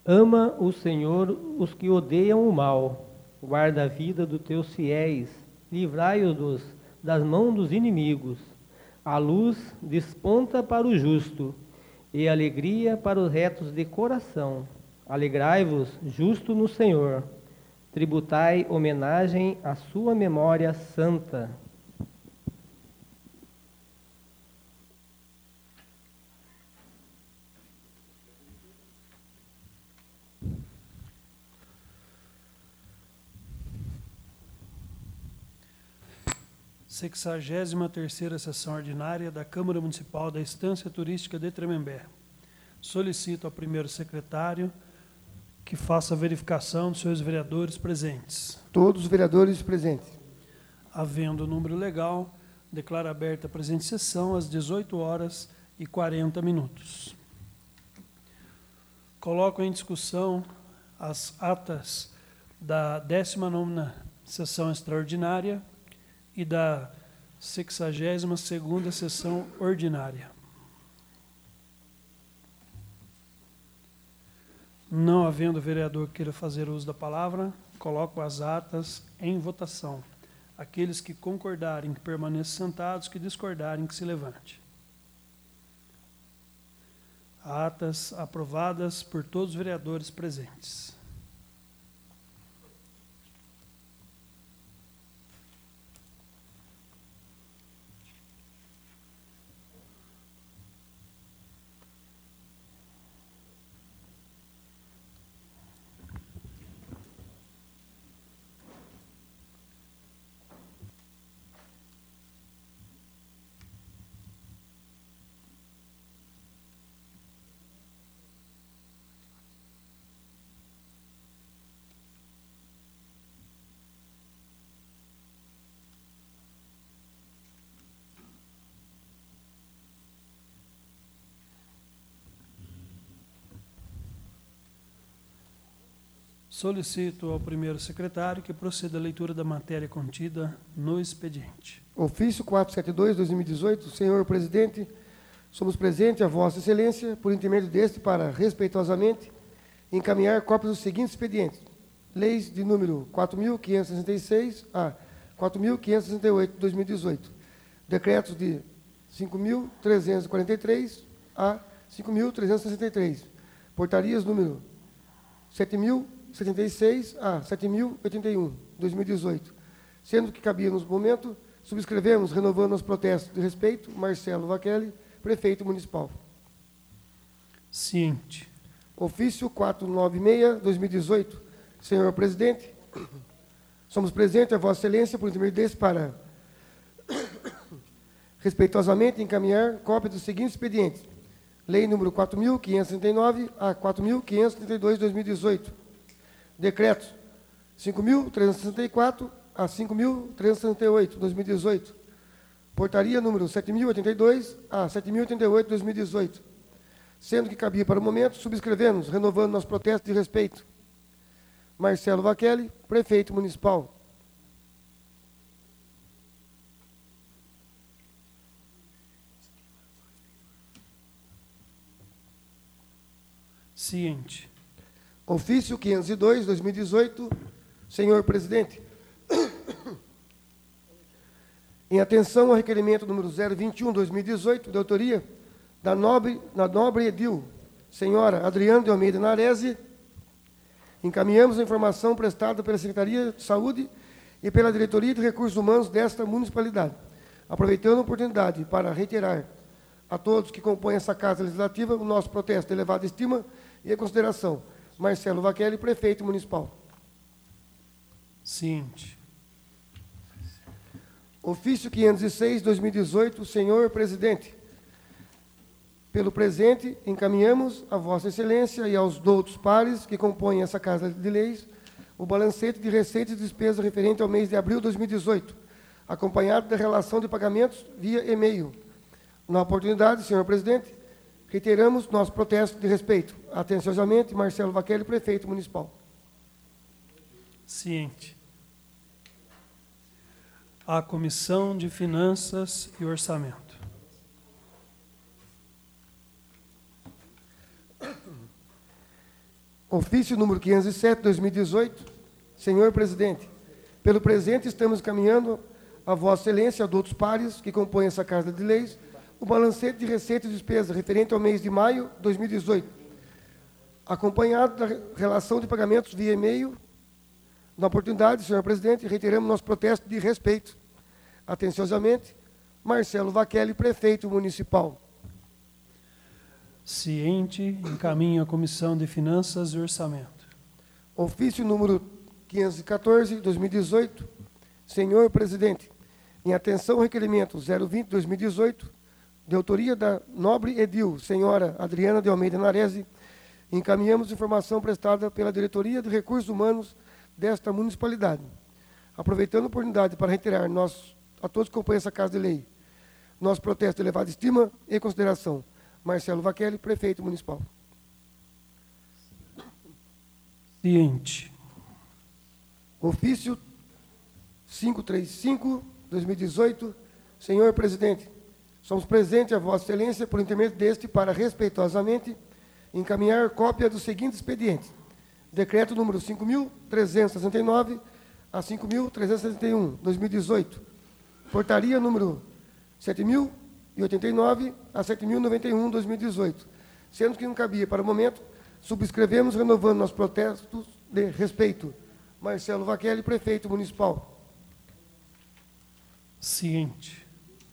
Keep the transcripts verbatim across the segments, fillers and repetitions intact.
Ama o Senhor os que odeiam o mal, guarda a vida dos teus fiéis, livrai-os das mãos dos inimigos. A luz desponta para o justo, e alegria para os retos de coração. Alegrai-vos, justo no Senhor, tributai homenagem à sua memória santa. sexagésima terceira Sessão Ordinária da Câmara Municipal da Estância Turística de Tremembé. Solicito ao primeiro secretário que faça a verificação dos seus vereadores presentes. Todos os vereadores presentes. Havendo o número legal, declaro aberta a presente sessão às dezoito horas e quarenta minutos. Coloco em discussão as atas da décima nona Sessão Extraordinária e da sexagésima segunda Sessão Ordinária. Não havendo vereador que queira fazer uso da palavra, coloco as atas em votação. Aqueles que concordarem que permaneçam sentados, que discordarem que se levante. Atas aprovadas por todos os vereadores presentes. Solicito ao primeiro secretário que proceda à leitura da matéria contida no expediente. Ofício quatrocentos e setenta e dois, dois mil e dezoito. Senhor presidente, somos presentes a Vossa Excelência, por intermédio deste, para, respeitosamente, encaminhar cópias dos seguintes expedientes. Leis de número quatro mil quinhentos e sessenta e seis a quatro mil quinhentos e sessenta e oito, dois mil e dezoito. Decretos de cinco mil trezentos e quarenta e três a cinco mil trezentos e sessenta e três. Portarias número sete mil setenta e seis a sete mil e oitenta e um, dois mil e dezoito. Sendo que cabia nos momentos, subscrevemos, renovando os protestos de respeito, Marcelo Vachelli, prefeito municipal. Ciente. Ofício quatrocentos e noventa e seis, dois mil e dezoito. Senhor presidente, somos presentes a Vossa Excelência, por intermédio desse, para respeitosamente encaminhar cópia dos seguintes expedientes. Lei número quatro mil quinhentos e sessenta e nove a quatro mil quinhentos e trinta e dois, dois mil e dezoito. Decretos cinco mil trezentos e sessenta e quatro a cinco mil trezentos e sessenta e oito, dois mil e dezoito. Portaria número sete mil e oitenta e dois a sete mil e oitenta e oito, dois mil e dezoito. Sendo que cabia para o momento, subscrevemos, renovando nosso protesto de respeito. Marcelo Vachelli, prefeito municipal. Ciente. Ofício quinhentos e dois, dois mil e dezoito. Senhor presidente, em atenção ao requerimento número zero vinte e um, dois mil e dezoito, de autoria da nobre, da nobre edil, senhora Adriana de Almeida Narese, encaminhamos a informação prestada pela Secretaria de Saúde e pela Diretoria de Recursos Humanos desta municipalidade, aproveitando a oportunidade para reiterar a todos que compõem essa Casa Legislativa o nosso protesto de elevada estima e consideração. Marcelo Vachelli, prefeito municipal. Ciente. Ofício quinhentos e seis, dois mil e dezoito, senhor presidente. Pelo presente, encaminhamos a Vossa Excelência e aos doutos pares que compõem essa Casa de Leis o balancete de receitas e despesas referente ao mês de abril de dois mil e dezoito, acompanhado da relação de pagamentos via e-mail. Na oportunidade, senhor presidente, reiteramos nosso protesto de respeito. Atenciosamente, Marcelo Vachelli, prefeito municipal. Ciente. A Comissão de Finanças e Orçamento. Ofício número quinhentos e sete, dois mil e dezoito. Senhor Presidente, pelo presente estamos encaminhando a Vossa Excelência, adultos pares que compõem essa Casa de Leis, o balancete de receita e despesa referente ao mês de maio de dois mil e dezoito, acompanhado da relação de pagamentos via e-mail. Na oportunidade, senhor presidente, reiteramos nosso protesto de respeito. Atenciosamente, Marcelo Vachelli, prefeito municipal. Ciente, encaminho à Comissão de Finanças e Orçamento. Ofício número quinhentos e quatorze, dois mil e dezoito. Senhor presidente, em atenção ao requerimento zero vinte, dois mil e dezoito, de autoria da nobre edil, senhora Adriana de Almeida Narese, encaminhamos informação prestada pela Diretoria de Recursos Humanos desta municipalidade. Aproveitando a oportunidade para reiterar nós, a todos que compõem essa Casa de Lei, nosso protesto de elevada estima e consideração. Marcelo Vachelli, prefeito municipal. Ciente. Ofício quinhentos e trinta e cinco, dois mil e dezoito. Senhor presidente, somos presentes a Vossa Excelência por intermédio deste para respeitosamente encaminhar cópia do seguinte expediente: decreto número cinco mil trezentos e sessenta e nove a cinco mil trezentos e sessenta e um, dois mil e dezoito, portaria número sete mil e oitenta e nove a sete mil e noventa e um, dois mil e dezoito, sendo que não cabia para o momento, subscrevemos renovando nossos protestos de respeito. Marcelo Vachelli, prefeito municipal. Ciente.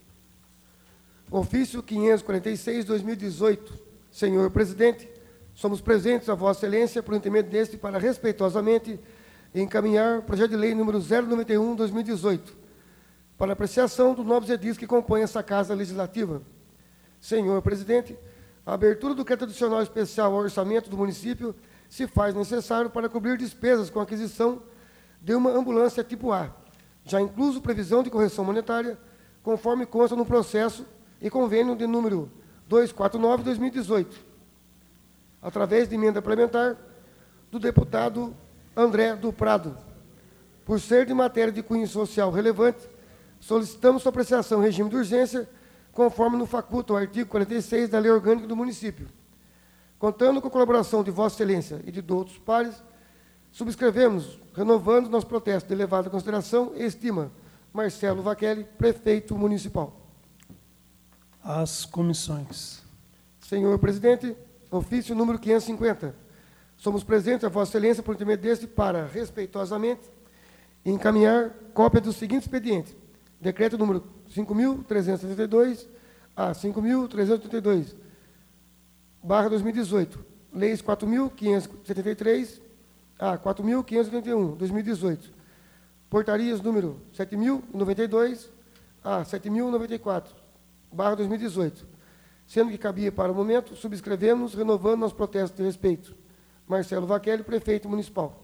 Ofício quinhentos e quarenta e seis, dois mil e dezoito. Senhor presidente, somos presentes a Vossa Excelência por intermédio deste para respeitosamente encaminhar o projeto de lei número zero noventa e um, dois mil e dezoito, para apreciação dos novos edis que compõem essa Casa Legislativa. Senhor presidente, a abertura do crédito adicional especial ao orçamento do município se faz necessário para cobrir despesas com aquisição de uma ambulância tipo A, já incluso previsão de correção monetária, conforme consta no processo e convênio de número duzentos e quarenta e nove, dois mil e dezoito, através de emenda parlamentar do deputado André do Prado. Por ser de matéria de cunho social relevante, solicitamos sua apreciação em regime de urgência, conforme no faculta o artigo quarenta e seis da Lei Orgânica do Município. Contando com a colaboração de Vossa Excelência e de outros pares, subscrevemos, renovando nosso protesto de elevada consideração e estima. Marcelo Vachelli, prefeito municipal. As comissões. Senhor presidente, ofício número quinhentos e cinquenta. Somos presentes a Vossa Excelência por intermédio deste para, respeitosamente, encaminhar cópia do seguinte expediente: decreto número cinco mil trezentos e setenta e dois a cinco mil trezentos e oitenta e dois, barra dois mil e dezoito, leis quatro mil quinhentos e setenta e três a quatro mil quinhentos e oitenta e um, dois mil e dezoito, portarias número sete mil e noventa e dois a sete mil e noventa e quatro, barra dois mil e dezoito, sendo que cabia para o momento, subscrevemos, renovando nosso protesto de respeito. Marcelo Vachelli, prefeito municipal.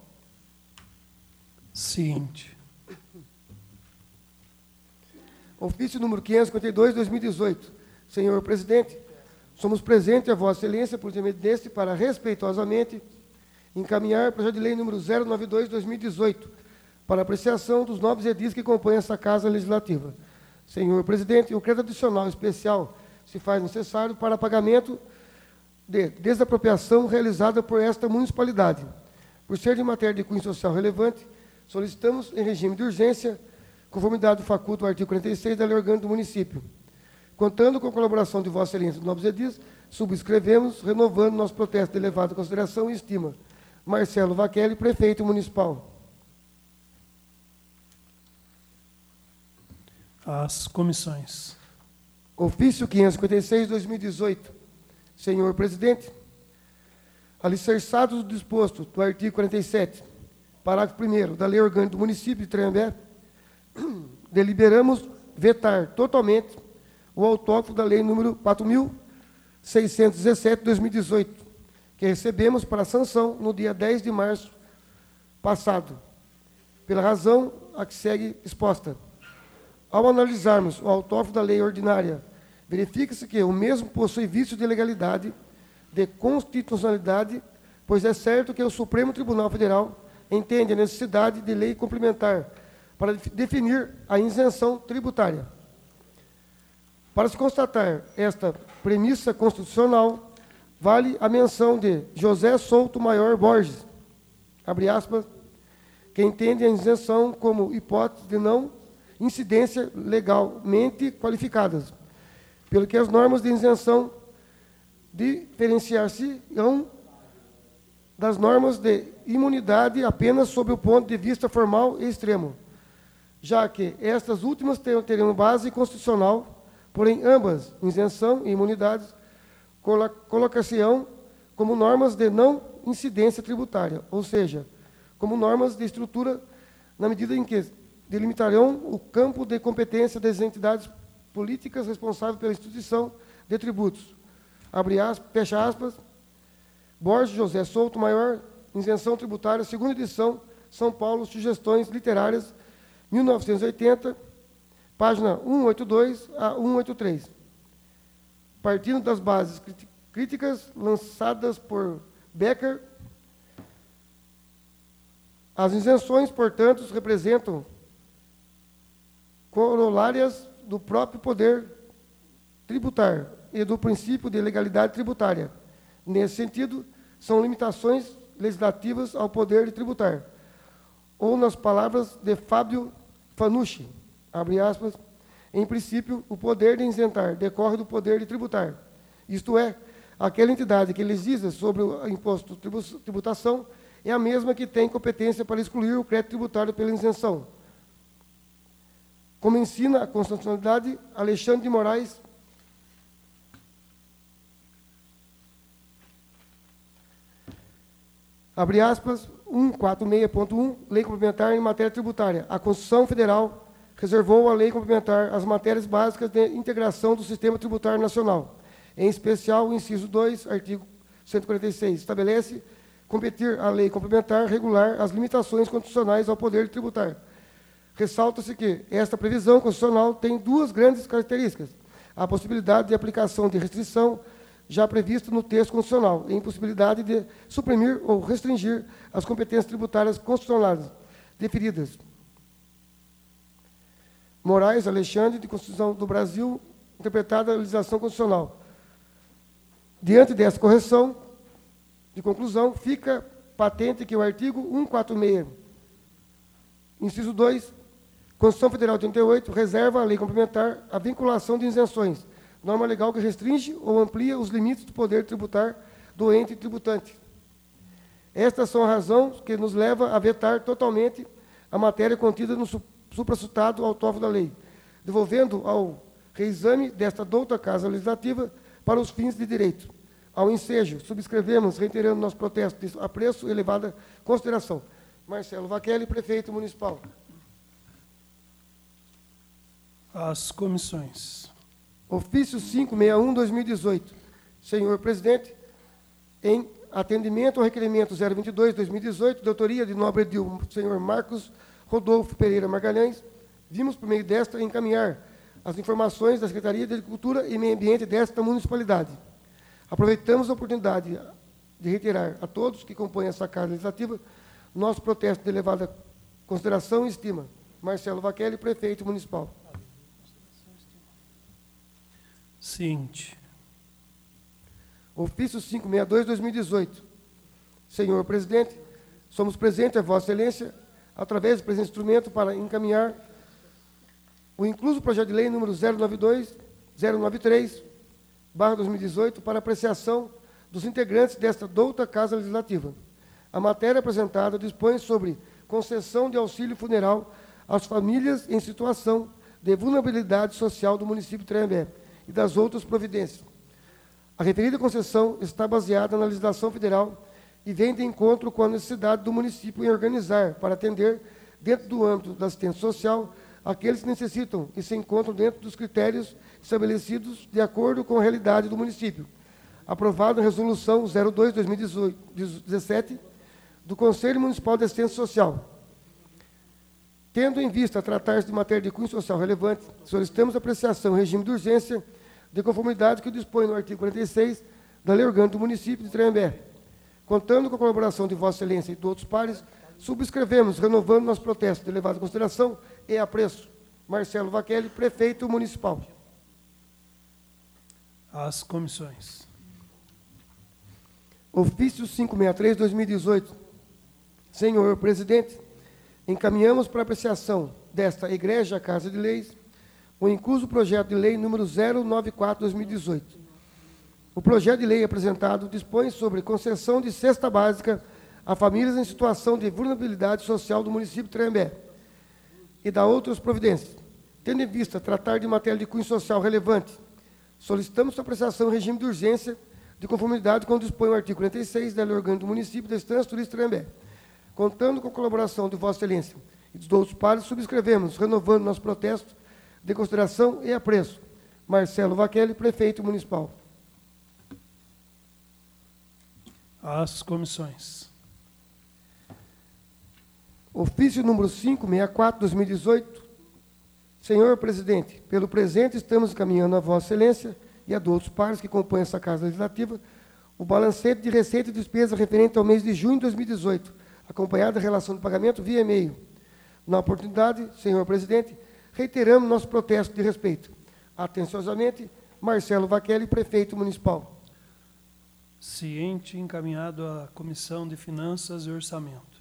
Ciente. Ofício número quinhentos e cinquenta e dois, dois mil e dezoito. Senhor presidente, somos presentes a Vossa Excelência por intermédio deste para respeitosamente encaminhar o projeto de lei número zero noventa e dois, dois mil e dezoito, para apreciação dos novos edis que compõem essa Casa Legislativa. Senhor presidente, o crédito adicional especial se faz necessário para pagamento de desapropriação realizada por esta municipalidade. Por ser de matéria de cunho social relevante, solicitamos em regime de urgência, conformidade do faculto, o artigo quarenta e seis da Lei Orgânica do Município. Contando com a colaboração de Vossa Excelência dos novos edis, subscrevemos, renovando nosso protesto de elevada consideração e estima. Marcelo Vachelli, prefeito municipal. As comissões. Ofício quinhentos e cinquenta e seis, dois mil e dezoito. Senhor presidente, alicerçados do disposto do artigo quarenta e sete, parágrafo primeiro da Lei Orgânica do Município de Tremembé, deliberamos vetar totalmente o autógrafo da Lei número quatro mil seiscentos e dezessete, dois mil e dezoito, que recebemos para sanção no dia dez de março passado, pela razão a que segue exposta. Ao analisarmos o autógrafo da lei ordinária, verifica-se que o mesmo possui vício de legalidade, de constitucionalidade, pois é certo que o Supremo Tribunal Federal entende a necessidade de lei complementar para definir a isenção tributária. Para se constatar esta premissa constitucional, vale a menção de José Souto Maior Borges, abre aspas, que entende a isenção como hipótese de não incidência legalmente qualificadas, pelo que as normas de isenção diferenciar-se-ão das normas de imunidade apenas sob o ponto de vista formal e extremo, já que estas últimas teriam base constitucional, porém ambas, isenção e imunidades, colocar-se-ão como normas de não incidência tributária, ou seja, como normas de estrutura, na medida em que delimitarão o campo de competência das entidades políticas responsáveis pela instituição de tributos. Abre aspas, fecha aspas, Borges José Souto Maior, Isenção Tributária, segunda edição, São Paulo, Sugestões Literárias, mil novecentos e oitenta, página cento e oitenta e dois a cento e oitenta e três. Partindo das bases críticas lançadas por Becker, as isenções, portanto, representam corolárias do próprio poder tributário e do princípio de legalidade tributária. Nesse sentido, são limitações legislativas ao poder de tributar. Ou, nas palavras de Fábio Fanucci, abre aspas, em princípio, o poder de isentar decorre do poder de tributar. Isto é, aquela entidade que legisla sobre o imposto de tributação é a mesma que tem competência para excluir o crédito tributário pela isenção. Como ensina a constitucionalidade, Alexandre de Moraes, abre aspas, cento e quarenta e seis ponto um, Lei Complementar em Matéria Tributária. A Constituição Federal reservou à Lei Complementar as matérias básicas de integração do Sistema Tributário Nacional. Em especial, o inciso dois, artigo cento e quarenta e seis, estabelece competir à Lei Complementar regular as limitações constitucionais ao poder de tributar. Ressalta-se que esta previsão constitucional tem duas grandes características: a possibilidade de aplicação de restrição já prevista no texto constitucional, e a impossibilidade de suprimir ou restringir as competências tributárias constitucionais deferidas. Moraes Alexandre, de Constituição do Brasil, interpretada a legislação constitucional. Diante dessa correção, de conclusão, fica patente que o artigo cento e quarenta e seis, inciso dois, Constituição Federal de oitenta e oito, reserva à lei complementar a vinculação de isenções, norma legal que restringe ou amplia os limites do poder tributar do ente tributante. Estas são as razões que nos levam a vetar totalmente a matéria contida no supracitado autógrafo da lei, devolvendo ao reexame desta douta Casa Legislativa para os fins de direito. Ao ensejo, subscrevemos, reiterando nosso protesto de apreço e elevada consideração. Marcelo Vaquelli, Prefeito Municipal. As comissões. Ofício quinhentos e sessenta e um, dois mil e dezoito. Senhor Presidente, em atendimento ao requerimento zero vinte e dois, dois mil e dezoito, de autoria de nobre edil, senhor Marcos Rodolfo Pereira Magalhães, vimos, por meio desta, encaminhar as informações da Secretaria de Agricultura e Meio Ambiente desta municipalidade. Aproveitamos a oportunidade de reiterar a todos que compõem essa Casa Legislativa nosso protesto de elevada consideração e estima. Marcelo Vaquelli, Prefeito Municipal. Seguinte. Ofício quinhentos e sessenta e dois, dois mil e dezoito. Senhor Presidente, somos presentes a Vossa Excelência, através do presente instrumento, para encaminhar o incluso projeto de lei número zero noventa e dois, zero noventa e três, barra dois mil e dezoito, para apreciação dos integrantes desta douta Casa Legislativa. A matéria apresentada dispõe sobre concessão de auxílio funeral às famílias em situação de vulnerabilidade social do município de Tremembé e das outras providências. A referida concessão está baseada na legislação federal e vem de encontro com a necessidade do município em organizar para atender, dentro do âmbito da assistência social, aqueles que necessitam e se encontram dentro dos critérios estabelecidos de acordo com a realidade do município. Aprovado na Resolução zero dois, dois mil e dezessete, do Conselho Municipal de Assistência Social. Tendo em vista tratar-se de matéria de cunho social relevante, solicitamos apreciação em regime de urgência, de conformidade que dispõe no artigo quarenta e seis da Lei Orgânica do Município de Tremembé. Contando com a colaboração de Vossa Excelência e de outros pares, subscrevemos, renovando nosso protesto de elevada consideração e apreço. Marcelo Vaquelli, Prefeito Municipal. As comissões. Ofício quinhentos e sessenta e três, dois mil e dezoito. Senhor Presidente, encaminhamos para apreciação desta Egrégia Casa de Leis o incluso projeto de lei número zero noventa e quatro, dois mil e dezoito. O projeto de lei apresentado dispõe sobre concessão de cesta básica a famílias em situação de vulnerabilidade social do município de Tremembé e da outras providências. Tendo em vista tratar de matéria de cunho social relevante, solicitamos sua apreciação em regime de urgência, de conformidade com o que dispõe o artigo quarenta e seis da Lei Orgânica do Município da Estância Turística de Tremembé. Contando com a colaboração de Vossa Excelência e dos outros pares, subscrevemos, renovando nosso protesto de consideração e apreço. Marcelo Vaquelli, Prefeito Municipal. As comissões. Ofício número quinhentos e sessenta e quatro, dois mil e dezoito. Senhor Presidente, pelo presente estamos encaminhando a Vossa Excelência e a de outros pares que compõem essa Casa Legislativa o balancete de receita e despesa referente ao mês de junho de dois mil e dezoito, acompanhado da relação de pagamento via e-mail. Na oportunidade, senhor Presidente, reiteramos nosso protesto de respeito. Atenciosamente, Marcelo Vaquelli, Prefeito Municipal. Ciente, encaminhado à Comissão de Finanças e Orçamento.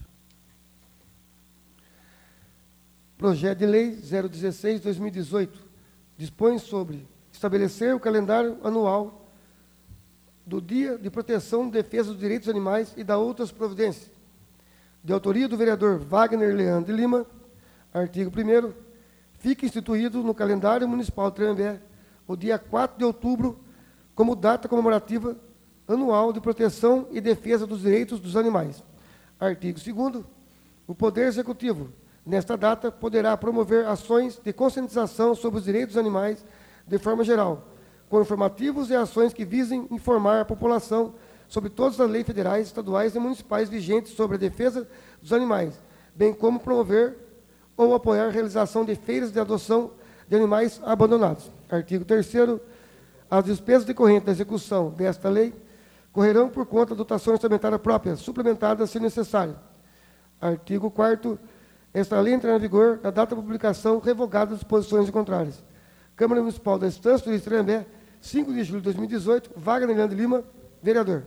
Projeto de Lei zero dezesseis, dois mil e dezoito dispõe sobre estabelecer o calendário anual do Dia de Proteção e Defesa dos Direitos dos Animais e da outras providências. De autoria do vereador Wagner Leandro de Lima, artigo primeiro, fica instituído no calendário municipal de Tremembé o dia quatro de outubro como data comemorativa anual de proteção e defesa dos direitos dos animais. Artigo segundo, o Poder Executivo, nesta data, poderá promover ações de conscientização sobre os direitos dos animais de forma geral, com informativos e ações que visem informar a população sobre todas as leis federais, estaduais e municipais vigentes sobre a defesa dos animais, bem como promover ou apoiar a realização de feiras de adoção de animais abandonados. Artigo terceiro, as despesas decorrentes da execução desta lei correrão por conta da dotação orçamentária própria, suplementada se necessário. Artigo quarto, esta lei entrará em vigor na data da publicação revogada das disposições contrárias. Câmara Municipal da Estância Turística de Tremembé, cinco de julho de dois mil e dezoito, Wagner Leandro de Lima, vereador.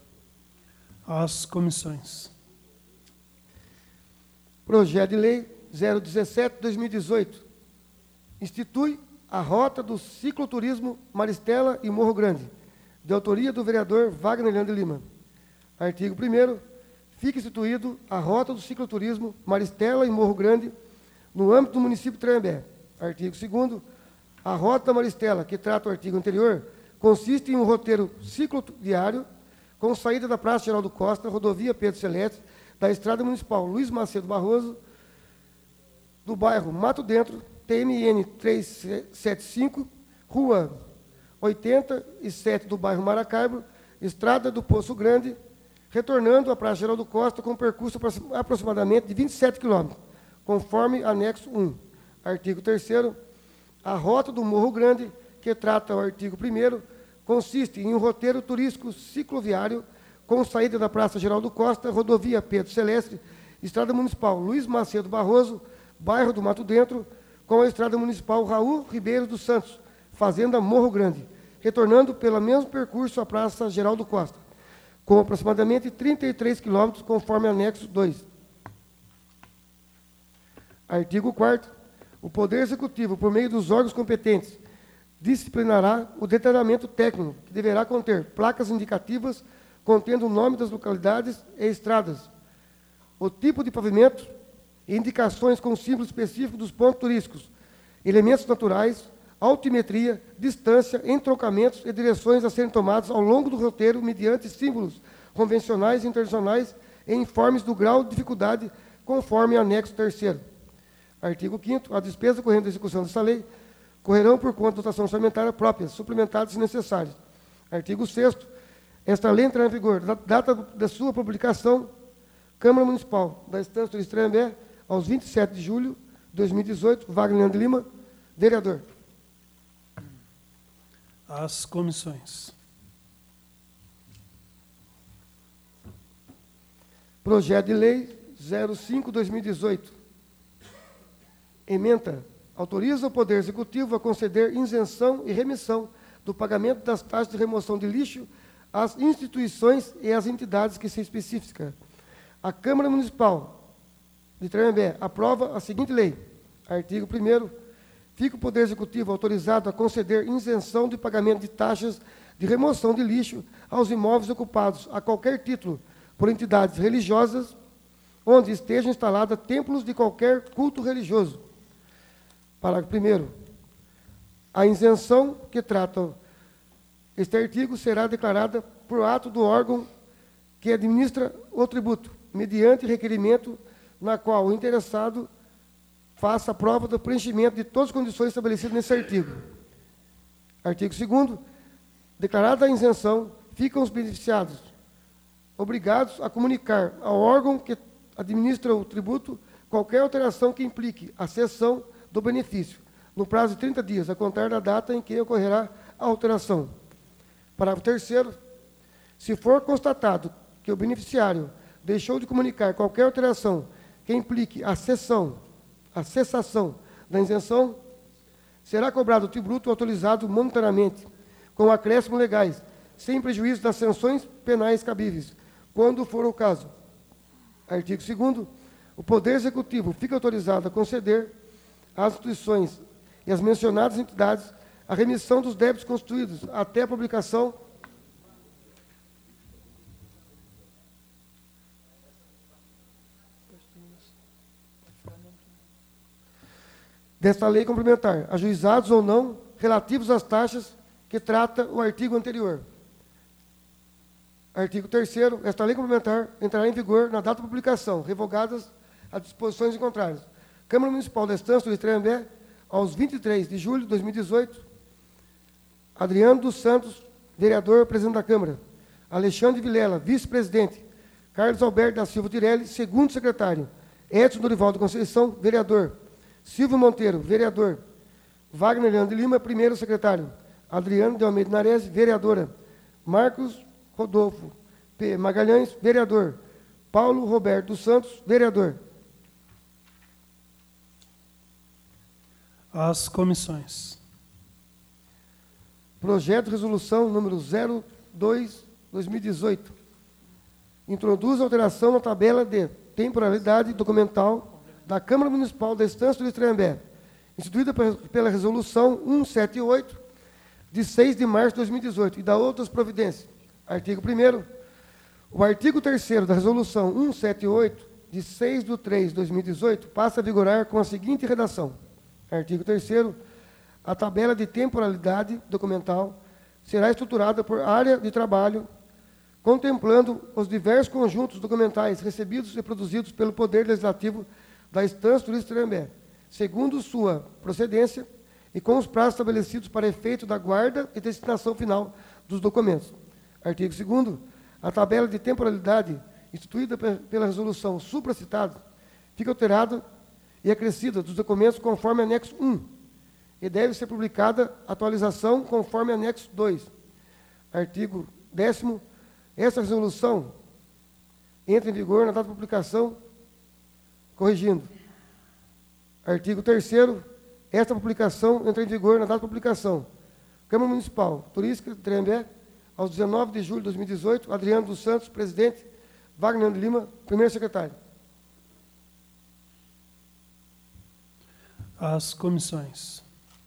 As comissões. Projeto de Lei zero dezessete, dois mil e dezoito institui a rota do cicloturismo Maristela e Morro Grande, de autoria do vereador Wagner Leandro de Lima. Artigo primeiro, fica instituído a rota do cicloturismo Maristela e Morro Grande no âmbito do município de Tremembé. Artigo segundo, a rota Maristela, que trata o artigo anterior, consiste em um roteiro cicloviário com saída da Praça Geraldo Costa, rodovia Pedro Celeste, da Estrada Municipal Luiz Macedo Barroso, do bairro Mato Dentro, T M N trezentos e setenta e cinco, Rua oitenta e sete do bairro Maracaibo, Estrada do Poço Grande, retornando à Praça Geraldo Costa com um percurso aproximadamente de vinte e sete quilômetros, conforme anexo um. Artigo terceiro, a rota do Morro Grande, que trata o artigo primeiro, consiste em um roteiro turístico cicloviário com saída da Praça Geraldo Costa, rodovia Pedro Celeste, Estrada Municipal Luiz Macedo Barroso, bairro do Mato Dentro, com a Estrada Municipal Raul Ribeiro dos Santos, Fazenda Morro Grande, retornando pelo mesmo percurso à Praça Geraldo Costa, com aproximadamente trinta e três quilômetros, conforme anexo dois. Artigo quarto, o Poder Executivo, por meio dos órgãos competentes, disciplinará o detalhamento técnico, que deverá conter placas indicativas contendo o nome das localidades e estradas, o tipo de pavimento e indicações com símbolos específicos dos pontos turísticos, elementos naturais, altimetria, distância, entroncamentos e direções a serem tomadas ao longo do roteiro mediante símbolos convencionais e internacionais e informes do grau de dificuldade conforme anexo terceiro. Artigo quinto, a despesa corrente da execução dessa lei correrão por conta da dotação orçamentária própria, suplementadas se necessárias. Artigo sexto, esta lei entrará em vigor da data da sua publicação, Câmara Municipal da Estância Turística de Tremembé, aos vinte e sete de julho de dois mil e dezoito, Wagner Leandro de Lima, vereador. As comissões. Projeto de Lei zero cinco, dois mil e dezoito. Ementa. Autoriza o Poder Executivo a conceder isenção e remissão do pagamento das taxas de remoção de lixo as instituições e as entidades que se especifica. A Câmara Municipal de Tremembé aprova a seguinte lei. Artigo primeiro. Fica o Poder Executivo autorizado a conceder isenção de pagamento de taxas de remoção de lixo aos imóveis ocupados a qualquer título por entidades religiosas onde estejam instalados templos de qualquer culto religioso. Parágrafo primeiro. A isenção que trata este artigo será declarada por ato do órgão que administra o tributo, mediante requerimento na qual o interessado faça a prova do preenchimento de todas as condições estabelecidas nesse artigo. Artigo segundo. Declarada a isenção, ficam os beneficiados obrigados a comunicar ao órgão que administra o tributo qualquer alteração que implique a cessão do benefício, no prazo de trinta dias, a contar da data em que ocorrerá a alteração. Parágrafo terceiro. Se for constatado que o beneficiário deixou de comunicar qualquer alteração que implique a cessão, a cessação da isenção, será cobrado o tributo autorizado monetariamente, com acréscimos legais, sem prejuízo das sanções penais cabíveis, quando for o caso. Artigo segundo. O Poder Executivo fica autorizado a conceder às instituições e às mencionadas entidades a remissão dos débitos constituídos até a publicação desta lei complementar, ajuizados ou não, relativos às taxas que trata o artigo anterior. Artigo terceiro. Esta lei complementar entrará em vigor na data da publicação, revogadas as disposições em contrário. Câmara Municipal da Estância de Tremembé, aos vinte e três de julho de dois mil e dezoito, Adriano dos Santos, vereador, presidente da Câmara. Alexandre Vilela, vice-presidente. Carlos Alberto da Silva Tirelli, segundo secretário. Edson Dorivaldo Conceição, vereador. Silvio Monteiro, vereador. Wagner Leandro de Lima, primeiro secretário. Adriano de Almeida Nares, vereadora. Marcos Rodolfo P. Magalhães, vereador. Paulo Roberto dos Santos, vereador. As comissões. Projeto de resolução número zero dois barra dois mil e dezoito. Introduz alteração na tabela de temporalidade documental da Câmara Municipal da Estância de Tremembé, instituída pela resolução cento e setenta e oito, de seis de março de dois mil e dezoito, e da outras providências. Artigo primeiro. O artigo terceiro da resolução cento e setenta e oito, de seis de três de dois mil e dezoito, passa a vigorar com a seguinte redação. Artigo terceiro. A tabela de temporalidade documental será estruturada por área de trabalho, contemplando os diversos conjuntos documentais recebidos e produzidos pelo Poder Legislativo da Estância Turística de Tremembé, segundo sua procedência e com os prazos estabelecidos para efeito da guarda e destinação final dos documentos. Artigo segundo. A tabela de temporalidade instituída pela resolução supracitada fica alterada e acrescida dos documentos conforme anexo um e deve ser publicada atualização conforme anexo dois. Artigo décimo. Essa resolução entra em vigor na data de publicação, corrigindo. Artigo terceiro. Esta publicação entra em vigor na data de publicação. Câmara Municipal Turística de Tremembé, aos dezenove de julho de dois mil e dezoito, Adriano dos Santos, presidente. Wagner de Lima, primeiro secretário. As comissões.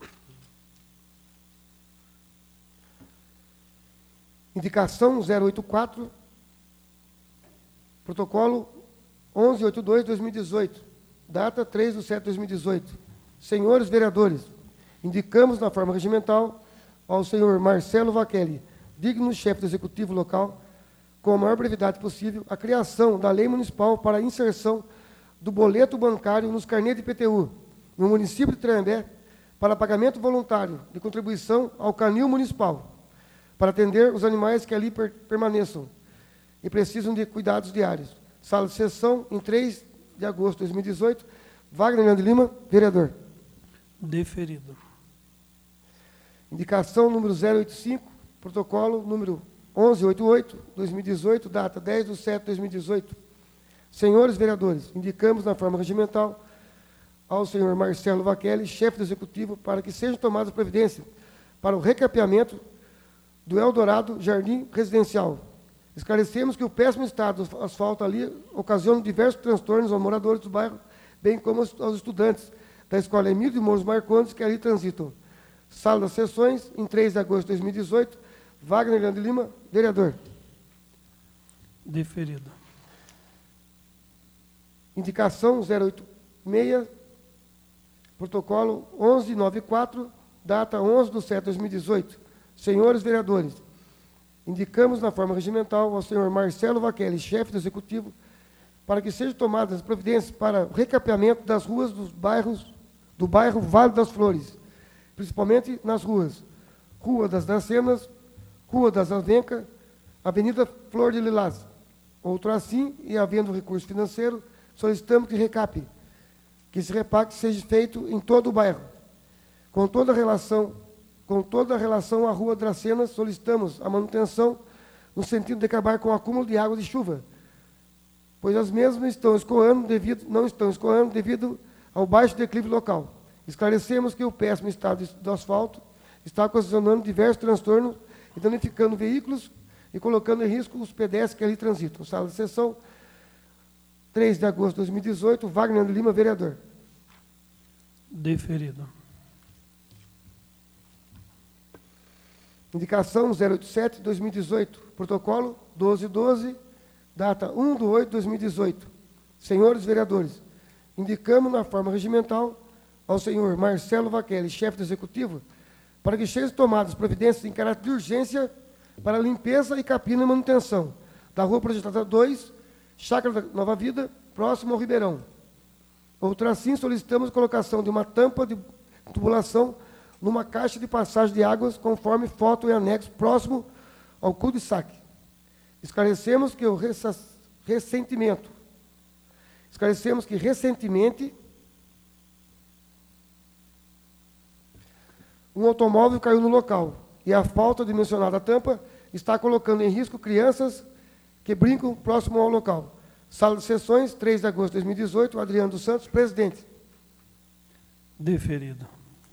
Indicação zero oito quatro, protocolo onze oitenta e dois de dois mil e dezoito, data três de setembro de dois mil e dezoito. Senhores vereadores, indicamos na forma regimental ao senhor Marcelo Vachelli, digno chefe do executivo local, com a maior brevidade possível, a criação da lei municipal para a inserção do boleto bancário nos carnês de I P T U, no município de Tremembé, para pagamento voluntário de contribuição ao canil municipal, para atender os animais que ali per permaneçam e precisam de cuidados diários. Sala de sessão, em três de agosto de dois mil e dezoito. Wagner Leandro de Lima, vereador. Deferido. Indicação número zero oito cinco, protocolo número onze oitenta e oito, dois mil e dezoito, data dez de setembro de dois mil e dezoito. Senhores vereadores, indicamos na forma regimental ao senhor Marcelo Vachelli, chefe do executivo, para que sejam tomadas providências para o recapeamento do Eldorado Jardim Residencial. Esclarecemos que o péssimo estado do asfalto ali ocasiona diversos transtornos aos moradores do bairro, bem como aos estudantes da Escola Emílio de Mouros Marcondes, que ali transitam. Sala das sessões, em três de agosto de dois mil e dezoito, Wagner Leandro Lima, vereador. Deferido. Indicação zero oito seis, protocolo onze noventa e quatro, data onze de setembro de dois mil e dezoito. Senhores vereadores, indicamos na forma regimental ao senhor Marcelo Vaquelli, chefe do Executivo, para que sejam tomadas as providências para o recapeamento das ruas dos bairros, do bairro Vale das Flores, principalmente nas ruas Rua das Dacenas, Rua das Avencas, Avenida Flor de Lilás. Outro assim, e havendo recurso financeiro, solicitamos que recape, que esse repaque seja feito em todo o bairro. Com toda a relação, com toda a relação à Rua Dracenas, solicitamos a manutenção no sentido de acabar com o acúmulo de água de chuva, pois as mesmas estão escoando devido, não estão escoando devido ao baixo declive local. Esclarecemos que o péssimo estado do asfalto está ocasionando diversos transtornos e danificando veículos e colocando em risco os pedestres que ali transitam. Sala de sessão, três de agosto de dois mil e dezoito, Wagner Lima, vereador. Deferido. Indicação zero oito sete, dois mil e dezoito, protocolo doze doze, data um de oito de dois mil e dezoito. Senhores vereadores, indicamos na forma regimental ao senhor Marcelo Vaquelli, chefe do Executivo, para que sejam tomadas providências em caráter de urgência para a limpeza e capina e manutenção da Rua Projetada dois, Chácara da Nova Vida, próximo ao Ribeirão. Outra assim, solicitamos a colocação de uma tampa de tubulação numa caixa de passagem de águas, conforme foto e anexo próximo ao cul-de-sac. Esclarecemos que o ressentimento, esclarecemos que recentemente um automóvel caiu no local e a falta de mencionada tampa está colocando em risco crianças que brincam próximo ao local. Sala de sessões, três de agosto de dois mil e dezoito, Adriano dos Santos, presidente. Deferido.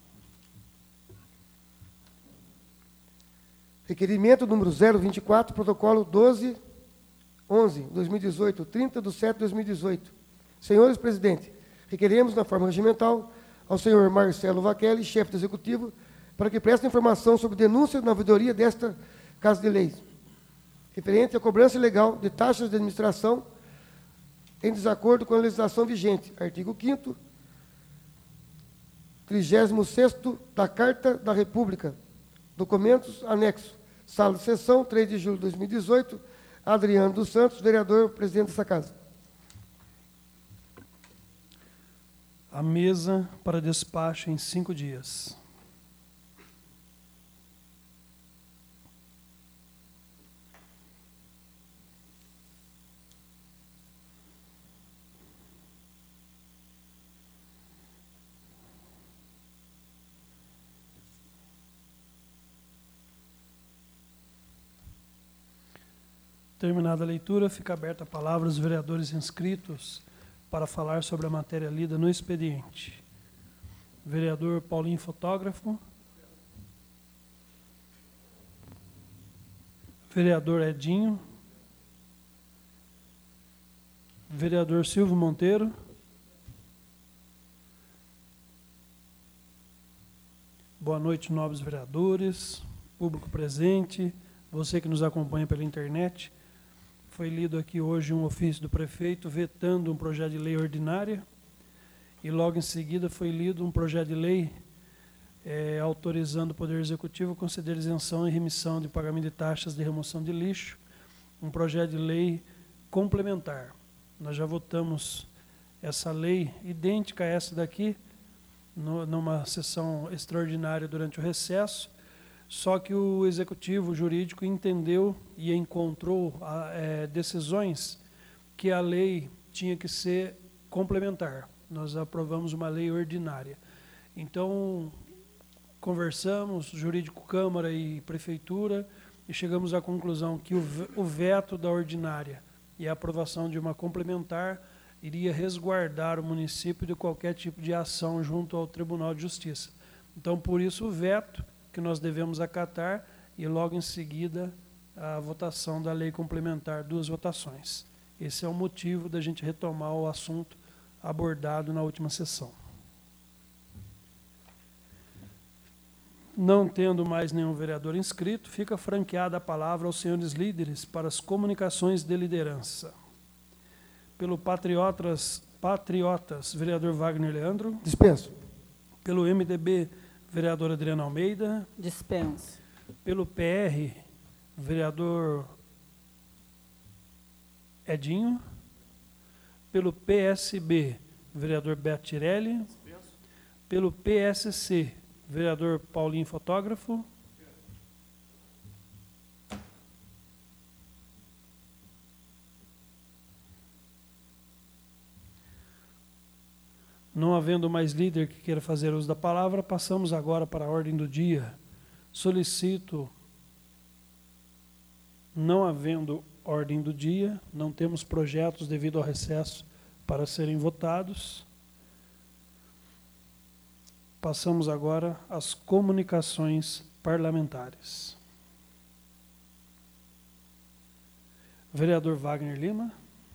Requerimento número zero vinte e quatro, protocolo doze onze, dois mil e dezoito, trinta de setembro de dois mil e dezoito. Senhores presidente, requeremos na forma regimental ao senhor Marcelo Vaquelli, chefe do Executivo, para que preste informação sobre denúncia na ouvidoria desta Casa de Leis, referente à cobrança ilegal de taxas de administração em desacordo com a legislação vigente, artigo quinto, trigésimo sexto da Carta da República, documentos anexos, sala de sessão, três de julho de dois mil e dezoito, Adriano dos Santos, vereador, presidente dessa casa. A mesa para despacho em cinco dias. Terminada a leitura, fica aberta a palavra aos vereadores inscritos para falar sobre a matéria lida no expediente. Vereador Paulinho, fotógrafo. Vereador Edinho. Vereador Silvio Monteiro. Boa noite, nobres vereadores, público presente, você que nos acompanha pela internet. Foi lido aqui hoje um ofício do prefeito vetando um projeto de lei ordinária e logo em seguida foi lido um projeto de lei é, autorizando o Poder Executivo a conceder isenção e remissão de pagamento de taxas de remoção de lixo, um projeto de lei complementar. Nós já votamos essa lei idêntica a essa daqui no, numa sessão extraordinária durante o recesso, só que o Executivo Jurídico entendeu e encontrou é, decisões que a lei tinha que ser complementar. Nós aprovamos uma lei ordinária. Então, conversamos, Jurídico Câmara e Prefeitura, e chegamos à conclusão que o veto da ordinária e a aprovação de uma complementar iria resguardar o município de qualquer tipo de ação junto ao Tribunal de Justiça. Então, por isso, o veto que nós devemos acatar e logo em seguida a votação da lei complementar, duas votações. Esse é o motivo da gente retomar o assunto abordado na última sessão. Não tendo mais nenhum vereador inscrito, fica franqueada a palavra aos senhores líderes para as comunicações de liderança. Pelo Patriotas, Patriotas, vereador Wagner Leandro. Dispenso. Pelo M D B, vereador Adriano Almeida. Dispenso. Pelo P R, vereador Edinho. Pelo P S B, vereador Beto Tirelli. Pelo P S C, vereador Paulinho Fotógrafo. Não havendo mais líder que queira fazer uso da palavra, passamos agora para a ordem do dia. Solicito, não havendo ordem do dia, não temos projetos devido ao recesso para serem votados. Passamos agora às comunicações parlamentares. Vereador Wagner Lima.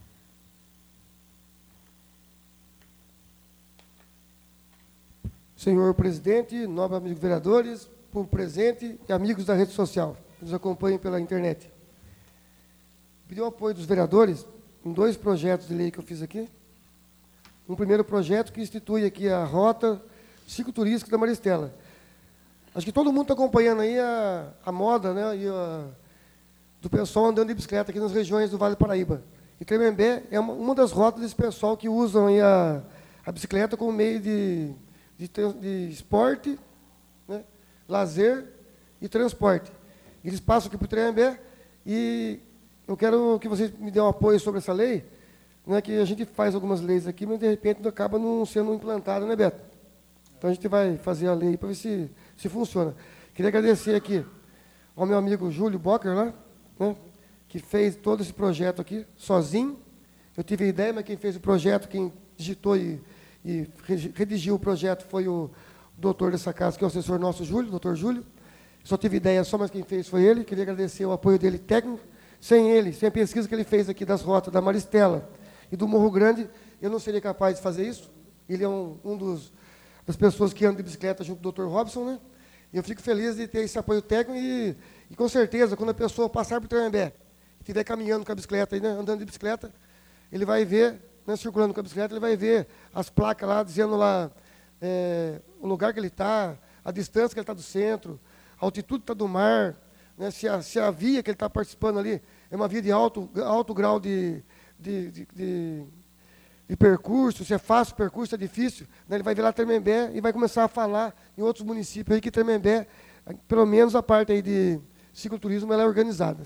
Senhor presidente, nobres amigos vereadores, povo presente e amigos da rede social que nos acompanham pela internet. Pedi o apoio dos vereadores em dois projetos de lei que eu fiz aqui. Um primeiro projeto que institui aqui a rota cicloturística da Maristela. Acho que todo mundo está acompanhando aí a, a moda, né, e a, do pessoal andando de bicicleta aqui nas regiões do Vale do Paraíba. E Tremembé é uma, uma das rotas desse pessoal que usam aí a, a bicicleta como meio de, de, de esporte, né, lazer e transporte. Eles passam aqui por Tremembé e eu quero que vocês me dêem um apoio sobre essa lei, né, que a gente faz algumas leis aqui, mas de repente acaba não sendo implantada, né, Beto? Então a gente vai fazer a lei para ver se, se funciona. Queria agradecer aqui ao meu amigo Júlio Bocker, lá, né, que fez todo esse projeto aqui, sozinho. Eu tive a ideia, mas quem fez o projeto, quem digitou e, e redigiu o projeto foi o doutor dessa casa, que é o assessor nosso, Júlio, doutor Júlio. Só tive ideia só, mas quem fez foi ele. Queria agradecer o apoio dele técnico. Sem ele, sem a pesquisa que ele fez aqui das rotas da Maristela e do Morro Grande, eu não seria capaz de fazer isso. Ele é um, um dos, das pessoas que anda de bicicleta junto com o doutor Robson, né? E eu fico feliz de ter esse apoio técnico e, e com certeza, quando a pessoa passar por Tremembé, estiver caminhando com a bicicleta, aí, né, andando de bicicleta, ele vai ver, né, circulando com a bicicleta, ele vai ver as placas lá, dizendo lá é, o lugar que ele está, a distância que ele está do centro, a altitude que está do mar, né, se, a, se a via que ele está participando ali é uma via de alto, alto grau de, de, de, de, de percurso, se é fácil o percurso, se é difícil, né, ele vai ver lá Tremembé e vai começar a falar em outros municípios aí que Tremembé, pelo menos a parte aí de cicloturismo, ela é organizada.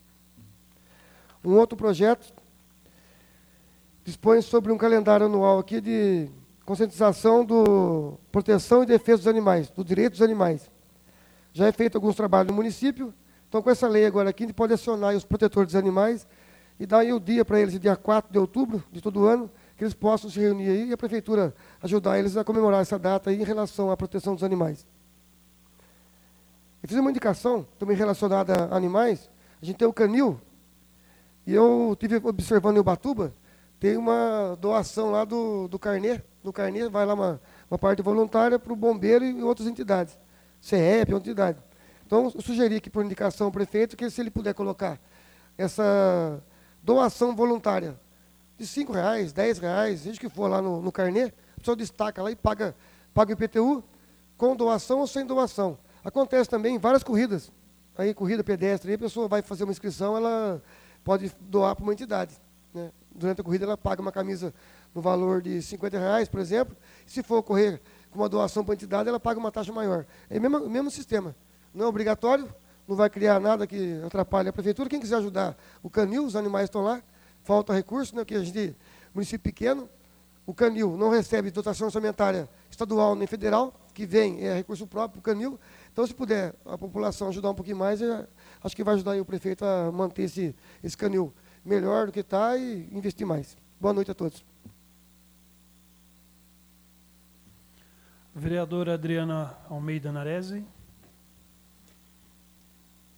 Um outro projeto dispõe sobre um calendário anual aqui de conscientização do proteção e defesa dos animais, do direito dos animais. Já é feito alguns trabalhos no município, então com essa lei agora aqui, a gente pode acionar os protetores dos animais e dar aí o dia para eles, dia quatro de outubro de todo ano, que eles possam se reunir aí e a prefeitura ajudar eles a comemorar essa data aí em relação à proteção dos animais. Eu fiz uma indicação também relacionada a animais, a gente tem o canil, e eu estive observando em Ubatuba, tem uma doação lá do, do carnê, do carnê vai lá uma, uma parte voluntária para o bombeiro e outras entidades. C E P, outra entidade. Então, eu sugeri que, por indicação ao prefeito, que se ele puder colocar essa doação voluntária de cinco reais, dez reais, seja que for lá no, no carnê, a pessoa destaca lá e paga, paga o I P T U com doação ou sem doação. Acontece também em várias corridas, aí corrida pedestre, aí a pessoa vai fazer uma inscrição, ela pode doar para uma entidade, né? Durante a corrida ela paga uma camisa no valor de cinquenta reais, por exemplo, e se for correr com uma doação para a entidade, ela paga uma taxa maior. É o mesmo, o mesmo sistema. Não é obrigatório, não vai criar nada que atrapalhe a prefeitura. Quem quiser ajudar o canil, os animais estão lá, falta recurso, né, porque a gente, município pequeno, o canil não recebe dotação orçamentária estadual nem federal, que vem é recurso próprio para o canil. Então, se puder a população ajudar um pouquinho mais, eu acho que vai ajudar aí o prefeito a manter esse, esse canil melhor do que está e investir mais. Boa noite a todos. Vereadora Adriana Almeida Narese.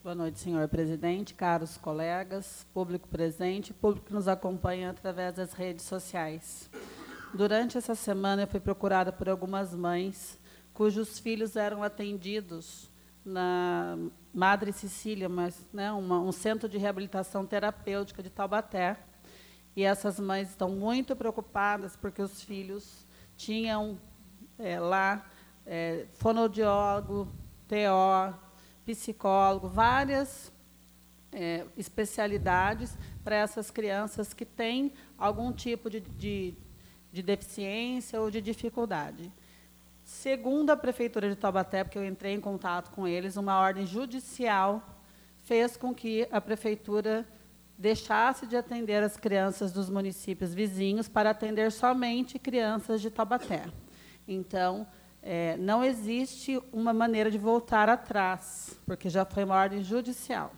Boa noite, senhor presidente, caros colegas, público presente, público que nos acompanha através das redes sociais. Durante essa semana, eu fui procurada por algumas mães cujos filhos eram atendidos na Madre Cecília, mas, né, uma, um centro de reabilitação terapêutica de Taubaté. E essas mães estão muito preocupadas porque os filhos tinham é, lá é, fonoaudiólogo, T O, psicólogo, várias é, especialidades para essas crianças que têm algum tipo de, de, de deficiência ou de dificuldade. Segundo a Prefeitura de Taubaté, porque eu entrei em contato com eles, uma ordem judicial fez com que a Prefeitura deixasse de atender as crianças dos municípios vizinhos para atender somente crianças de Taubaté. Então, é, não existe uma maneira de voltar atrás, porque já foi uma ordem judicial.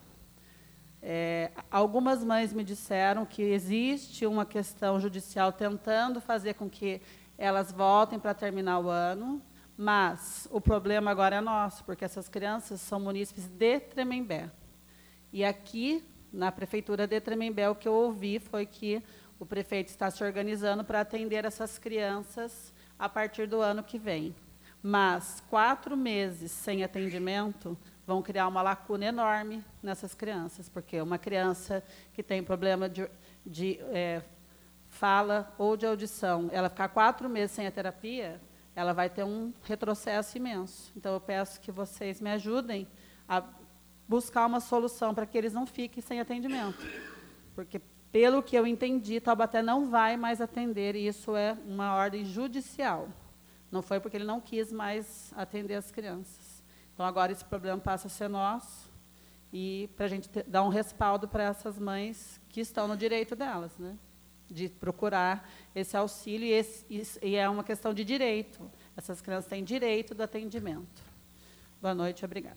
É, algumas mães me disseram que existe uma questão judicial tentando fazer com que elas voltem para terminar o ano, mas o problema agora é nosso, porque essas crianças são munícipes de Tremembé. E aqui, na Prefeitura de Tremembé, o que eu ouvi foi que o prefeito está se organizando para atender essas crianças a partir do ano que vem. Mas quatro meses sem atendimento vão criar uma lacuna enorme nessas crianças, porque uma criança que tem problema de, de é, fala ou de audição, ela ficar quatro meses sem a terapia, ela vai ter um retrocesso imenso. Então, eu peço que vocês me ajudem a buscar uma solução para que eles não fiquem sem atendimento. Porque, pelo que eu entendi, Taubaté não vai mais atender, e isso é uma ordem judicial. Não foi porque ele não quis mais atender as crianças. Então, agora esse problema passa a ser nosso, e para a gente ter, dar um respaldo para essas mães que estão no direito delas, né, de procurar esse auxílio, e, esse, e é uma questão de direito. Essas crianças têm direito do atendimento. Boa noite, obrigada.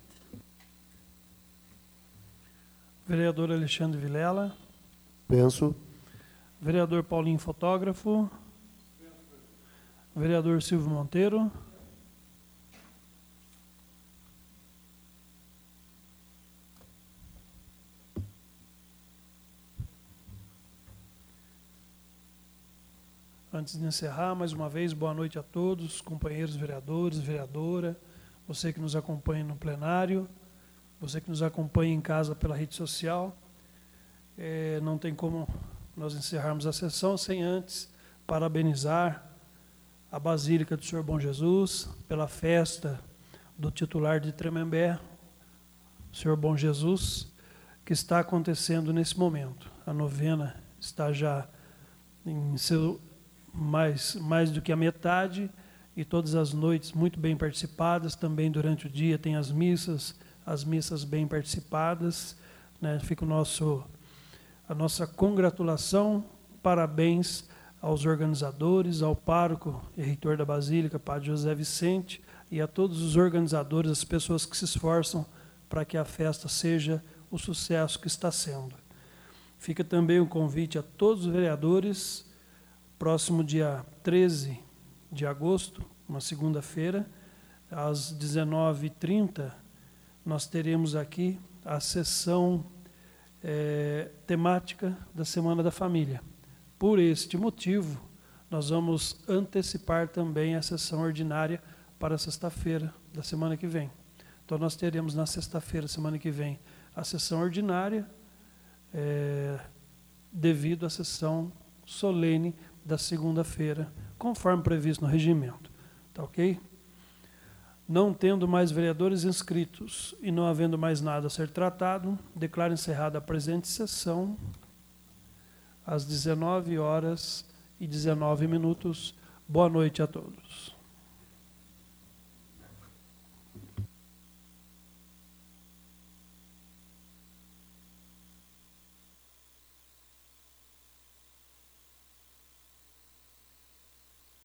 Vereador Alexandre Vilela. Penso. Vereador Paulinho, fotógrafo. Vereador Silvio Monteiro. Antes de encerrar, mais uma vez, boa noite a todos, companheiros vereadores, vereadora, você que nos acompanha no plenário, você que nos acompanha em casa pela rede social. É, não tem como nós encerrarmos a sessão sem antes parabenizar a Basílica do Senhor Bom Jesus pela festa do titular de Tremembé, o Senhor Bom Jesus, que está acontecendo nesse momento. A novena está já em seu mais, mais do que a metade, e todas as noites muito bem participadas. Também durante o dia tem as missas, as missas bem participadas, né? Fica o nosso, a nossa congratulação, parabéns aos organizadores, ao pároco e reitor da Basílica, Padre José Vicente, e a todos os organizadores, as pessoas que se esforçam para que a festa seja o sucesso que está sendo. Fica também um convite a todos os vereadores, próximo dia treze de agosto, uma segunda-feira, às dezenove e trinta, nós teremos aqui a sessão é, temática da Semana da Família. Por este motivo, nós vamos antecipar também a sessão ordinária para sexta-feira da semana que vem. Então, nós teremos na sexta-feira, semana que vem, a sessão ordinária, é, devido à sessão solene da segunda-feira, conforme previsto no regimento. Tá ok? Não tendo mais vereadores inscritos e não havendo mais nada a ser tratado, declaro encerrada a presente sessão às dezenove horas e dezenove minutos. Boa noite a todos.